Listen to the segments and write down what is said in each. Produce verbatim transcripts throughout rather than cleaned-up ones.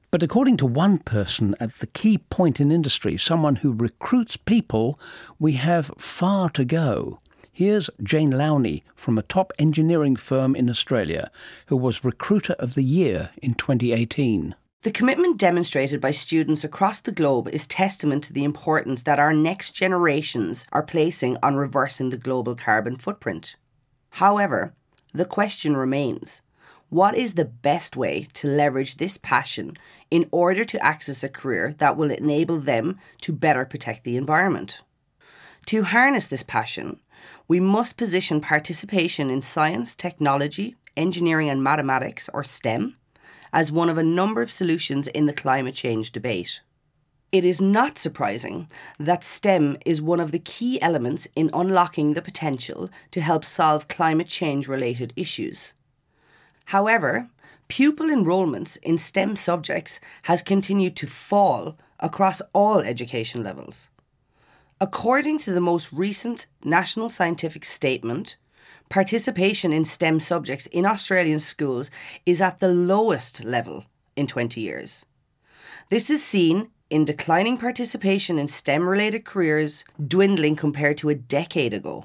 But according to one person at the key point in industry, someone who recruits people, we have far to go. Here's Jane Lowney from a top engineering firm in Australia, who was Recruiter of the Year in twenty eighteen. The commitment demonstrated by students across the globe is testament to the importance that our next generations are placing on reversing the global carbon footprint. However, the question remains, what is the best way to leverage this passion in order to access a career that will enable them to better protect the environment? To harness this passion, we must position participation in science, technology, engineering and mathematics, or STEM, as one of a number of solutions in the climate change debate. It is not surprising that STEM is one of the key elements in unlocking the potential to help solve climate change-related issues. However, pupil enrolments in STEM subjects has continued to fall across all education levels. According to the most recent National Scientific Statement, participation in STEM subjects in Australian schools is at the lowest level in twenty years. This is seen in declining participation in STEM-related careers dwindling compared to a decade ago.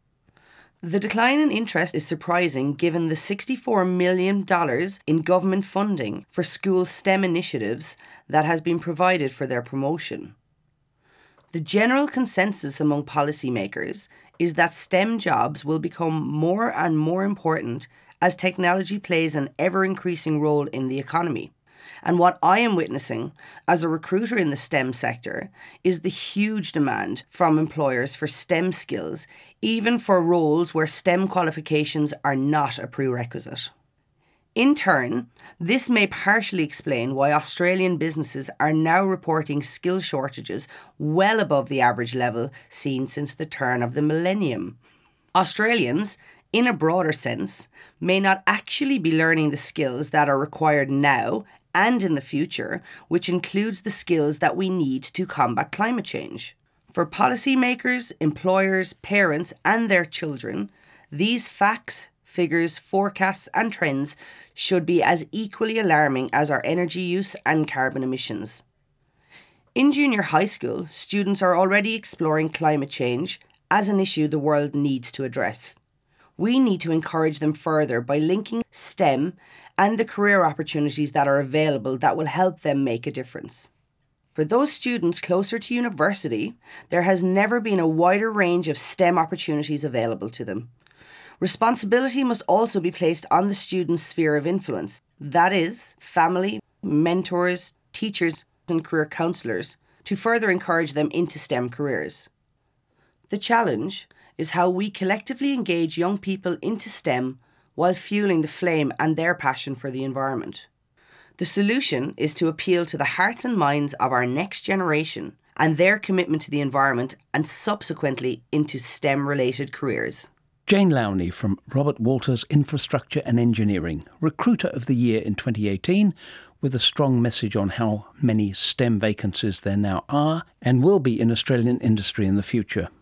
The decline in interest is surprising given the sixty-four million dollars in government funding for school STEM initiatives that has been provided for their promotion. The general consensus among policymakers is that STEM jobs will become more and more important as technology plays an ever-increasing role in the economy. And what I am witnessing as a recruiter in the STEM sector is the huge demand from employers for STEM skills, even for roles where STEM qualifications are not a prerequisite. In turn, this may partially explain why Australian businesses are now reporting skill shortages well above the average level seen since the turn of the millennium. Australians, in a broader sense, may not actually be learning the skills that are required now and in the future, which includes the skills that we need to combat climate change. For policymakers, employers, parents and their children, these facts, figures, forecasts and trends should be as equally alarming as our energy use and carbon emissions. In junior high school, students are already exploring climate change as an issue the world needs to address. We need to encourage them further by linking STEM and the career opportunities that are available that will help them make a difference. For those students closer to university, there has never been a wider range of STEM opportunities available to them. Responsibility must also be placed on the student's sphere of influence, that is, family, mentors, teachers and career counsellors, to further encourage them into STEM careers. The challenge is how we collectively engage young people into STEM while fueling the flame and their passion for the environment. The solution is to appeal to the hearts and minds of our next generation and their commitment to the environment and subsequently into STEM-related careers. Jane Lowney from Robert Walters Infrastructure and Engineering, Recruiter of the Year in twenty eighteen, with a strong message on how many STEM vacancies there now are and will be in Australian industry in the future.